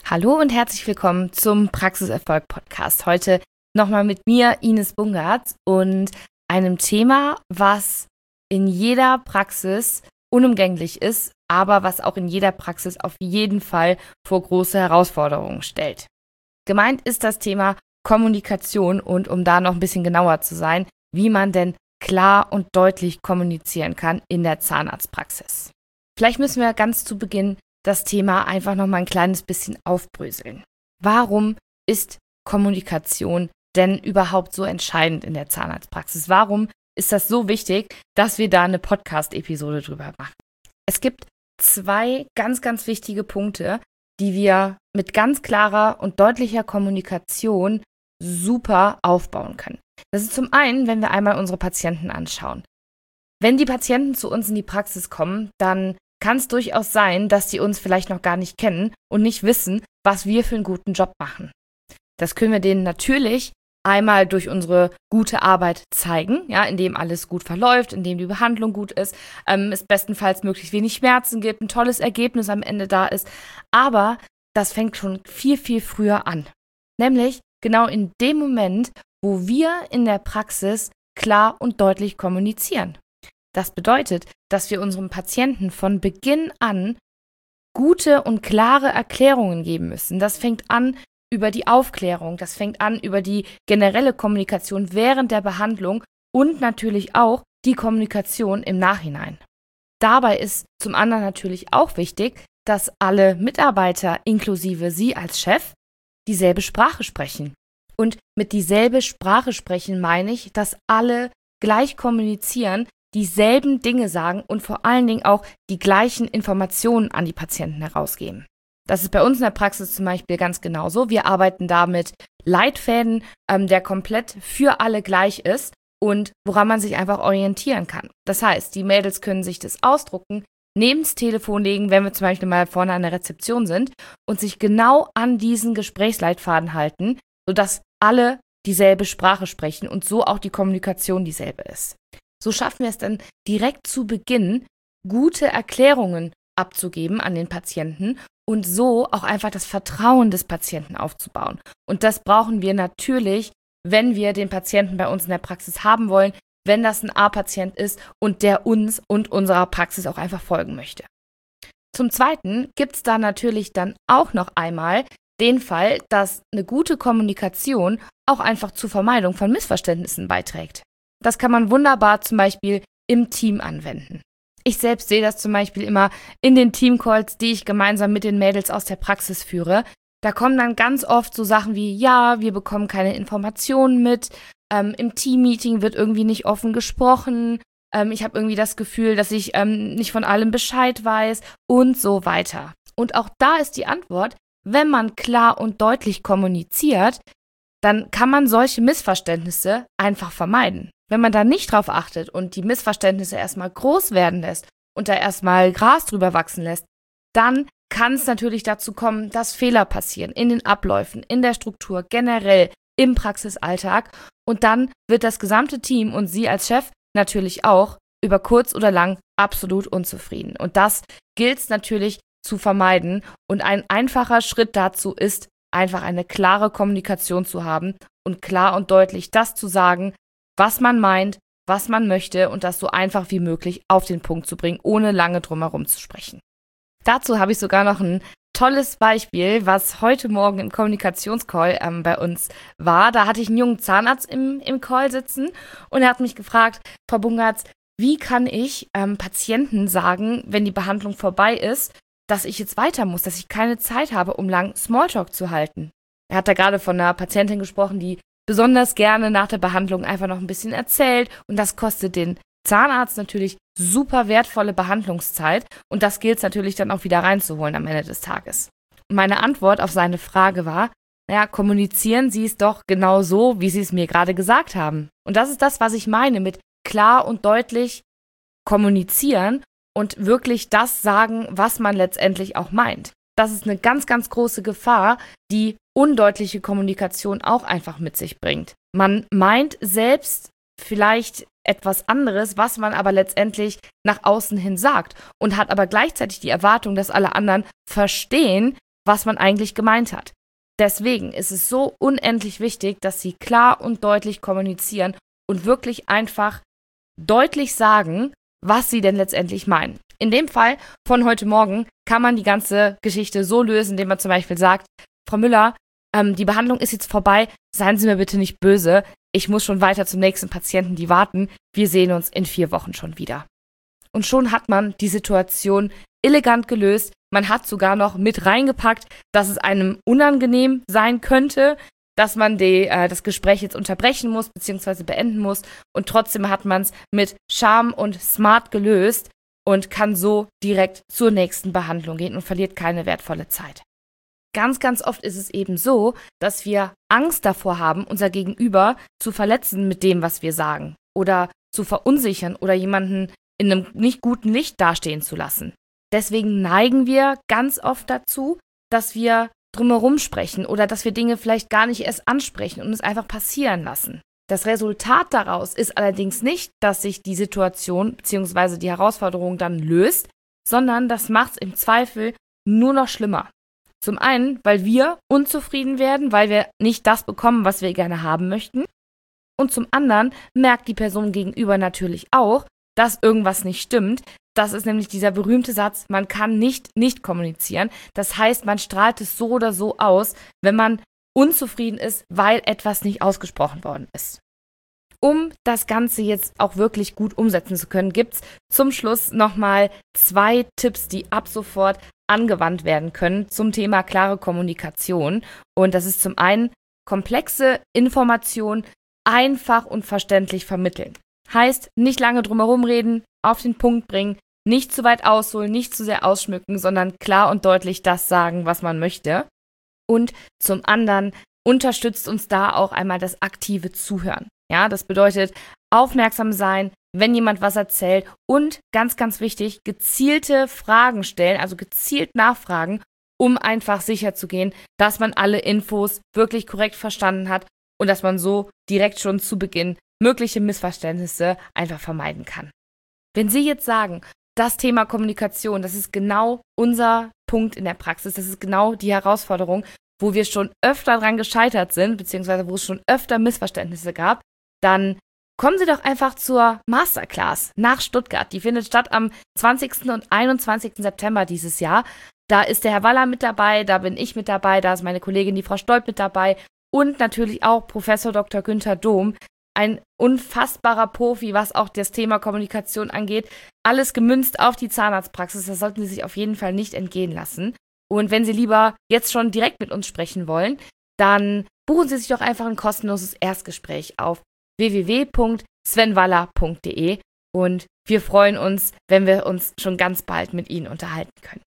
Hallo und herzlich willkommen zum Praxiserfolg-Podcast. Heute nochmal mit mir, Ines Bungartz, und einem Thema, was in jeder Praxis unumgänglich ist, aber was auch in jeder Praxis auf jeden Fall vor große Herausforderungen stellt. Gemeint ist das Thema Kommunikation und um da noch ein bisschen genauer zu sein, wie man denn klar und deutlich kommunizieren kann in der Zahnarztpraxis. Vielleicht müssen wir ganz zu Beginn das Thema einfach noch mal ein kleines bisschen aufbröseln. Warum ist Kommunikation denn überhaupt so entscheidend in der Zahnarztpraxis? Warum ist das so wichtig, dass wir da eine Podcast-Episode drüber machen? Es gibt zwei ganz, ganz wichtige Punkte, die wir mit ganz klarer und deutlicher Kommunikation super aufbauen können. Das ist zum einen, wenn wir einmal unsere Patienten anschauen. Wenn die Patienten zu uns in die Praxis kommen, dann kann es durchaus sein, dass die uns vielleicht noch gar nicht kennen und nicht wissen, was wir für einen guten Job machen. Das können wir denen natürlich einmal durch unsere gute Arbeit zeigen, ja, indem alles gut verläuft, indem die Behandlung gut ist, es bestenfalls möglichst wenig Schmerzen gibt, ein tolles Ergebnis am Ende da ist. Aber das fängt schon viel, viel früher an. Nämlich genau in dem Moment, wo wir in der Praxis klar und deutlich kommunizieren. Das bedeutet, dass wir unserem Patienten von Beginn an gute und klare Erklärungen geben müssen. Das fängt an über die Aufklärung, das fängt an über die generelle Kommunikation während der Behandlung und natürlich auch die Kommunikation im Nachhinein. Dabei ist zum anderen natürlich auch wichtig, dass alle Mitarbeiter, inklusive Sie als Chef, dieselbe Sprache sprechen. Und mit dieselbe Sprache sprechen meine ich, dass alle gleich kommunizieren, dieselben Dinge sagen und vor allen Dingen auch die gleichen Informationen an die Patienten herausgeben. Das ist bei uns in der Praxis zum Beispiel ganz genauso. Wir arbeiten da mit Leitfäden, der komplett für alle gleich ist und woran man sich einfach orientieren kann. Das heißt, die Mädels können sich das ausdrucken, neben das Telefon legen, wenn wir zum Beispiel mal vorne an der Rezeption sind und sich genau an diesen Gesprächsleitfaden halten, sodass alle dieselbe Sprache sprechen und so auch die Kommunikation dieselbe ist. So schaffen wir es dann direkt zu Beginn, gute Erklärungen abzugeben an den Patienten und so auch einfach das Vertrauen des Patienten aufzubauen. Und das brauchen wir natürlich, wenn wir den Patienten bei uns in der Praxis haben wollen, wenn das ein A-Patient ist und der uns und unserer Praxis auch einfach folgen möchte. Zum Zweiten gibt es da natürlich dann auch noch einmal den Fall, dass eine gute Kommunikation auch einfach zur Vermeidung von Missverständnissen beiträgt. Das kann man wunderbar zum Beispiel im Team anwenden. Ich selbst sehe das zum Beispiel immer in den Teamcalls, die ich gemeinsam mit den Mädels aus der Praxis führe. Da kommen dann ganz oft so Sachen wie, ja, wir bekommen keine Informationen mit, im Teammeeting wird irgendwie nicht offen gesprochen, ich habe irgendwie das Gefühl, dass ich nicht von allem Bescheid weiß und so weiter. Und auch da ist die Antwort, wenn man klar und deutlich kommuniziert, dann kann man solche Missverständnisse einfach vermeiden. Wenn man da nicht drauf achtet und die Missverständnisse erstmal groß werden lässt und da erstmal Gras drüber wachsen lässt, dann kann es natürlich dazu kommen, dass Fehler passieren in den Abläufen, in der Struktur, generell im Praxisalltag und dann wird das gesamte Team und Sie als Chef natürlich auch über kurz oder lang absolut unzufrieden. Und das gilt es natürlich zu vermeiden und ein einfacher Schritt dazu ist, einfach eine klare Kommunikation zu haben und klar und deutlich das zu sagen, was man meint, was man möchte und das so einfach wie möglich auf den Punkt zu bringen, ohne lange drumherum zu sprechen. Dazu habe ich sogar noch ein tolles Beispiel, was heute Morgen im Kommunikationscall bei uns war. Da hatte ich einen jungen Zahnarzt im Call sitzen und er hat mich gefragt, Frau Bungartz, wie kann ich Patienten sagen, wenn die Behandlung vorbei ist, dass ich jetzt weiter muss, dass ich keine Zeit habe, um lang Smalltalk zu halten. Er hat da gerade von einer Patientin gesprochen, die besonders gerne nach der Behandlung einfach noch ein bisschen erzählt und das kostet den Zahnarzt natürlich super wertvolle Behandlungszeit und das gilt es natürlich dann auch wieder reinzuholen am Ende des Tages. Und meine Antwort auf seine Frage war, naja, kommunizieren Sie es doch genau so, wie Sie es mir gerade gesagt haben. Und das ist das, was ich meine mit klar und deutlich kommunizieren und wirklich das sagen, was man letztendlich auch meint. Das ist eine ganz, ganz große Gefahr, die undeutliche Kommunikation auch einfach mit sich bringt. Man meint selbst vielleicht etwas anderes, was man aber letztendlich nach außen hin sagt und hat aber gleichzeitig die Erwartung, dass alle anderen verstehen, was man eigentlich gemeint hat. Deswegen ist es so unendlich wichtig, dass Sie klar und deutlich kommunizieren und wirklich einfach deutlich sagen, was Sie denn letztendlich meinen. In dem Fall von heute Morgen kann man die ganze Geschichte so lösen, indem man zum Beispiel sagt, Frau Müller, die Behandlung ist jetzt vorbei, seien Sie mir bitte nicht böse, ich muss schon weiter zum nächsten Patienten, die warten, wir sehen uns in 4 Wochen schon wieder. Und schon hat man die Situation elegant gelöst, man hat sogar noch mit reingepackt, dass es einem unangenehm sein könnte, dass man das Gespräch jetzt unterbrechen muss bzw. beenden muss und trotzdem hat man es mit Charme und Smart gelöst und kann so direkt zur nächsten Behandlung gehen und verliert keine wertvolle Zeit. Ganz, ganz oft ist es eben so, dass wir Angst davor haben, unser Gegenüber zu verletzen mit dem, was wir sagen oder zu verunsichern oder jemanden in einem nicht guten Licht dastehen zu lassen. Deswegen neigen wir ganz oft dazu, dass wir drumherum sprechen oder dass wir Dinge vielleicht gar nicht erst ansprechen und es einfach passieren lassen. Das Resultat daraus ist allerdings nicht, dass sich die Situation bzw. die Herausforderung dann löst, sondern das macht es im Zweifel nur noch schlimmer. Zum einen, weil wir unzufrieden werden, weil wir nicht das bekommen, was wir gerne haben möchten. Und zum anderen merkt die Person gegenüber natürlich auch, dass irgendwas nicht stimmt. Das ist nämlich dieser berühmte Satz, man kann nicht kommunizieren. Das heißt, man strahlt es so oder so aus, wenn man unzufrieden ist, weil etwas nicht ausgesprochen worden ist. Um das Ganze jetzt auch wirklich gut umsetzen zu können, gibt es zum Schluss nochmal 2 Tipps, die ab sofort angewandt werden können zum Thema klare Kommunikation. Und das ist zum einen komplexe Informationen einfach und verständlich vermitteln. Heißt, nicht lange drumherum reden, auf den Punkt bringen, nicht zu weit ausholen, nicht zu sehr ausschmücken, sondern klar und deutlich das sagen, was man möchte. Und zum anderen unterstützt uns da auch einmal das aktive Zuhören. Ja, das bedeutet aufmerksam sein, wenn jemand was erzählt und ganz, ganz wichtig, gezielte Fragen stellen, also gezielt nachfragen, um einfach sicherzugehen, dass man alle Infos wirklich korrekt verstanden hat und dass man so direkt schon zu Beginn mögliche Missverständnisse einfach vermeiden kann. Wenn Sie jetzt sagen, das Thema Kommunikation, das ist genau unser Punkt in der Praxis, das ist genau die Herausforderung, wo wir schon öfter dran gescheitert sind, beziehungsweise wo es schon öfter Missverständnisse gab, dann kommen Sie doch einfach zur Masterclass nach Stuttgart. Die findet statt am 20. und 21. September dieses Jahr. Da ist der Herr Waller mit dabei, da bin ich mit dabei, da ist meine Kollegin, die Frau Stolp, mit dabei und natürlich auch Professor Dr. Günther Dom, ein unfassbarer Profi, was auch das Thema Kommunikation angeht. Alles gemünzt auf die Zahnarztpraxis, das sollten Sie sich auf jeden Fall nicht entgehen lassen. Und wenn Sie lieber jetzt schon direkt mit uns sprechen wollen, dann buchen Sie sich doch einfach ein kostenloses Erstgespräch auf www.svenwaller.de und wir freuen uns, wenn wir uns schon ganz bald mit Ihnen unterhalten können.